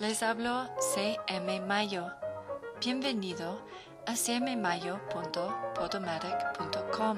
Les habló C.M. Mayo. Bienvenido a cmmayo.podomatic.com.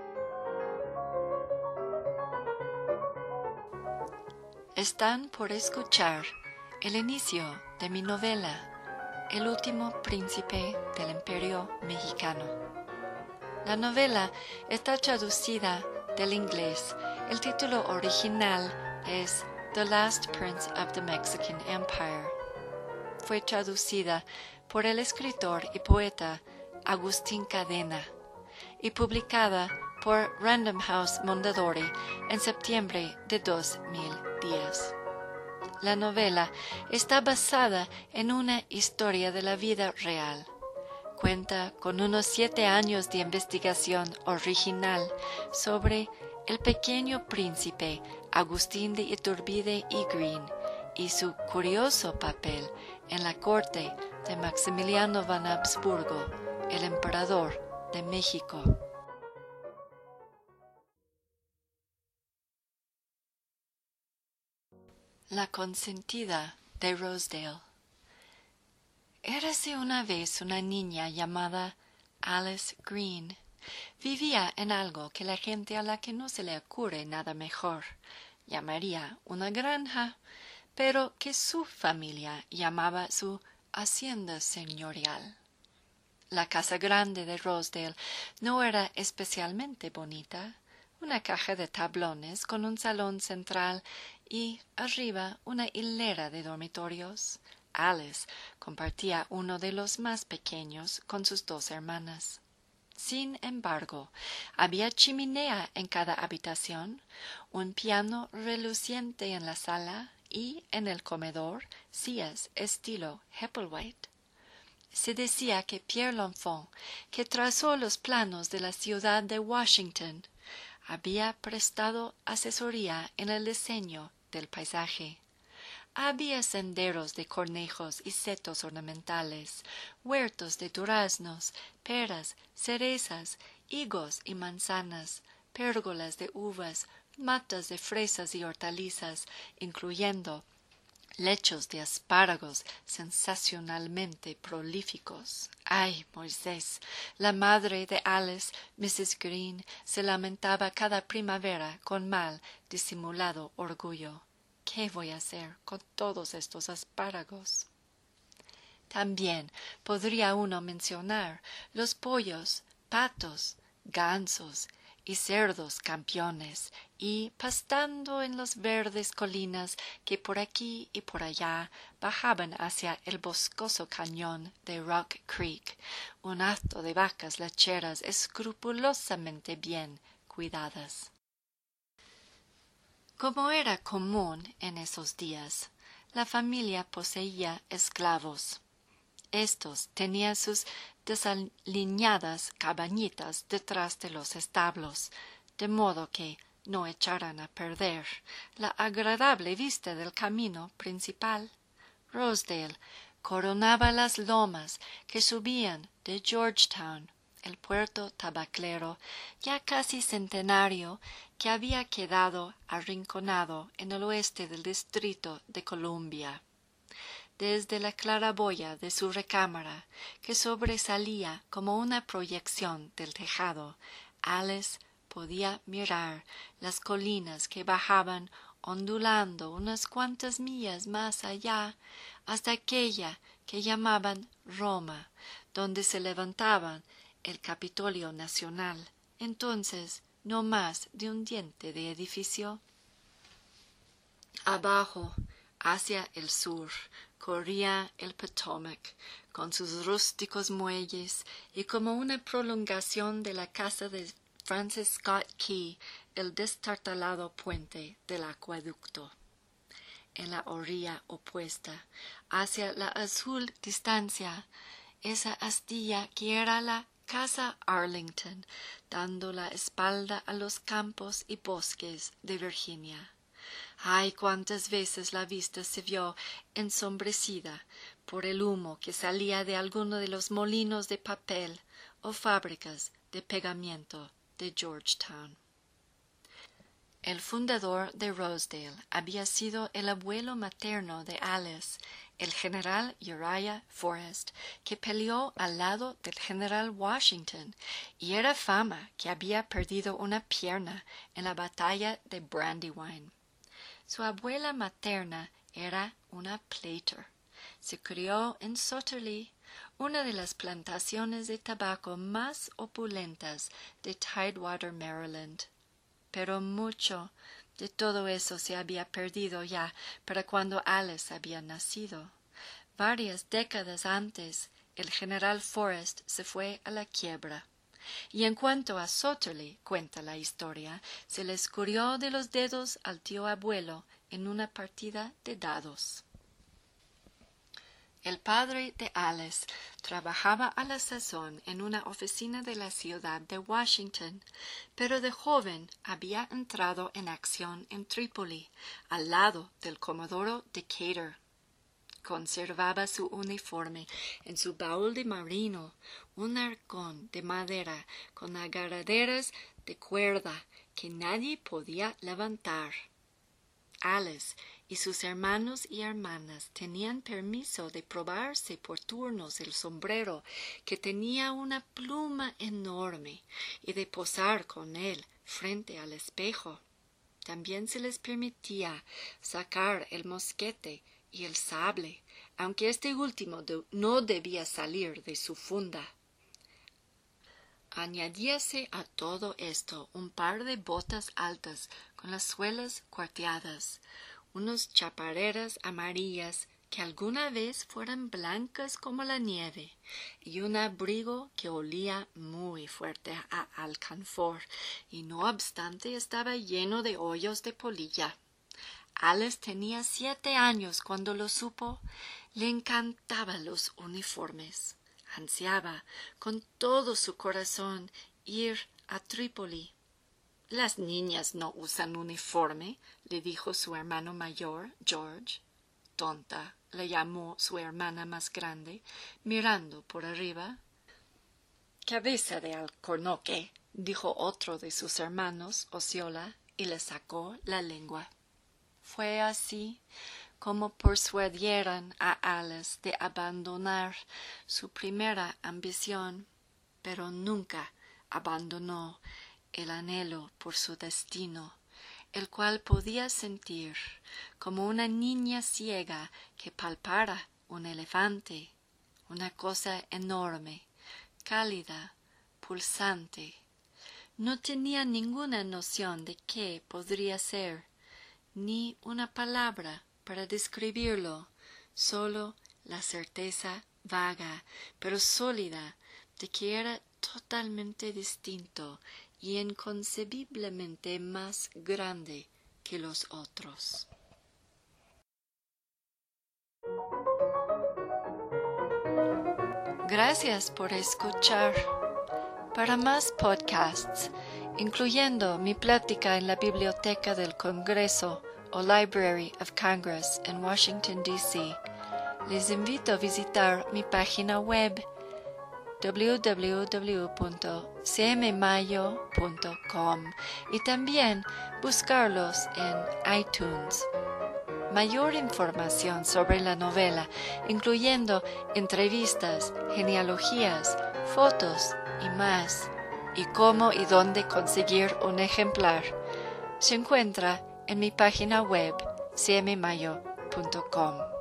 Están por escuchar el inicio de mi novela, El último príncipe del Imperio Mexicano. La novela está traducida del inglés. El título original es The Last Prince of the Mexican Empire. Fue traducida por el escritor y poeta Agustín Cadena y publicada por Random House Mondadori en septiembre de 2010. La novela está basada en una historia de la vida real. Cuenta con unos 7 años de investigación original sobre el pequeño príncipe Agustín de Iturbide y Green y su curioso papel en la corte de Maximiliano von Habsburgo, el emperador de México. La consentida de Rosedale. Érase una vez una niña llamada Alice Green. Vivía en algo que la gente a la que no se le ocurre nada mejor llamaría una granja, pero que su familia llamaba su hacienda señorial. La casa grande de Rosedale no era especialmente bonita, una caja de tablones con un salón central y arriba una hilera de dormitorios. Alice compartía uno de los más pequeños con sus 2 hermanas. Sin embargo, había chimenea en cada habitación, un piano reluciente en la sala y en el comedor sillas estilo Hepplewhite. Se decía que Pierre l'Enfant, que trazó los planos de la ciudad de Washington, había prestado asesoría en el diseño del paisaje. Había senderos de cornejos y setos ornamentales, huertos de duraznos, peras, cerezas, higos y manzanas, pérgolas de uvas, matas de fresas y hortalizas, incluyendo lechos de espárragos sensacionalmente prolíficos. ¡Ay, Moisés! La madre de Alice, Mrs. Green, se lamentaba cada primavera con mal disimulado orgullo. ¿Qué voy a hacer con todos estos espárragos? También podría uno mencionar los pollos, patos, gansos y cerdos campeones, y pastando en las verdes colinas que por aquí y por allá bajaban hacia el boscoso cañón de Rock Creek, un hato de vacas lecheras escrupulosamente bien cuidadas. Como era común en esos días, la familia poseía esclavos. Estos tenían sus desaliñadas cabañitas detrás de los establos, de modo que no echaran a perder la agradable vista del camino principal. Rosedale coronaba las lomas que subían de Georgetown, el puerto tabaclero ya casi centenario que había quedado arrinconado en el oeste del Distrito de Columbia. Desde la claraboya de su recámara, que sobresalía como una proyección del tejado, Alice podía mirar las colinas que bajaban ondulando unas cuantas millas más allá hasta aquella que llamaban Roma, donde se levantaba el Capitolio Nacional, entonces no más de un diente de edificio. Abajo, hacia el sur, corría el Potomac, con sus rústicos muelles, y como una prolongación de la casa de Francis Scott Key, el destartalado puente del acueducto. En la orilla opuesta, hacia la azul distancia, esa astilla que era la Casa Arlington, dando la espalda a los campos y bosques de Virginia. Ay, cuántas veces la vista se vio ensombrecida por el humo que salía de alguno de los molinos de papel o fábricas de pegamento de Georgetown. El fundador de Rosedale había sido el abuelo materno de Alice, el general Uriah Forrest, que peleó al lado del general Washington, y era fama que había perdido una pierna en la batalla de Brandywine. Su abuela materna era una Plater. Se crió en Sotterley, una de las plantaciones de tabaco más opulentas de Tidewater, Maryland. Pero mucho de todo eso se había perdido ya para cuando Alice había nacido. Varias décadas antes, el general Forrest se fue a la quiebra. Y en cuanto a Sotterley, cuenta la historia, se le escurrió de los dedos al tío abuelo en una partida de dados. El padre de Alice trabajaba a la sazón en una oficina de la ciudad de Washington, pero de joven había entrado en acción en Trípoli, al lado del comodoro Decatur. Conservaba su uniforme en su baúl de marino, un arcón de madera con agarraderas de cuerda que nadie podía levantar. Alice y sus hermanos y hermanas tenían permiso de probarse por turnos el sombrero, que tenía una pluma enorme, y de posar con él frente al espejo. También se les permitía sacar el mosquete y el sable, aunque este último no debía salir de su funda. Añadíase a todo esto un par de botas altas con las suelas cuarteadas, unas chaparreras amarillas que alguna vez fueran blancas como la nieve, y un abrigo que olía muy fuerte a alcanfor, y no obstante estaba lleno de hoyos de polilla. Alice tenía 7 años cuando lo supo. Le encantaban los uniformes. Ansiaba con todo su corazón ir a Trípoli. «Las niñas no usan uniforme», le dijo su hermano mayor, George. «Tonta», le llamó su hermana más grande, mirando por arriba. «Cabeza de alcornoque», dijo otro de sus hermanos, Osceola, y le sacó la lengua. Fue así como persuadieron a Alice de abandonar su primera ambición, pero nunca abandonó el anhelo por su destino, el cual podía sentir como una niña ciega que palpara un elefante, una cosa enorme, cálida, pulsante. No tenía ninguna noción de qué podría ser, ni una palabra para describirlo, solo la certeza vaga, pero sólida, de que era totalmente distinto y inconcebiblemente más grande que los otros. Gracias por escuchar. Para más podcasts, incluyendo mi plática en la Biblioteca del Congreso o Library of Congress en Washington, D.C., les invito a visitar mi página web www.cmmayo.com y también buscarlos en iTunes. Mayor información sobre la novela, incluyendo entrevistas, genealogías, fotos y más, y cómo y dónde conseguir un ejemplar, se encuentra en mi página web cmmayo.com.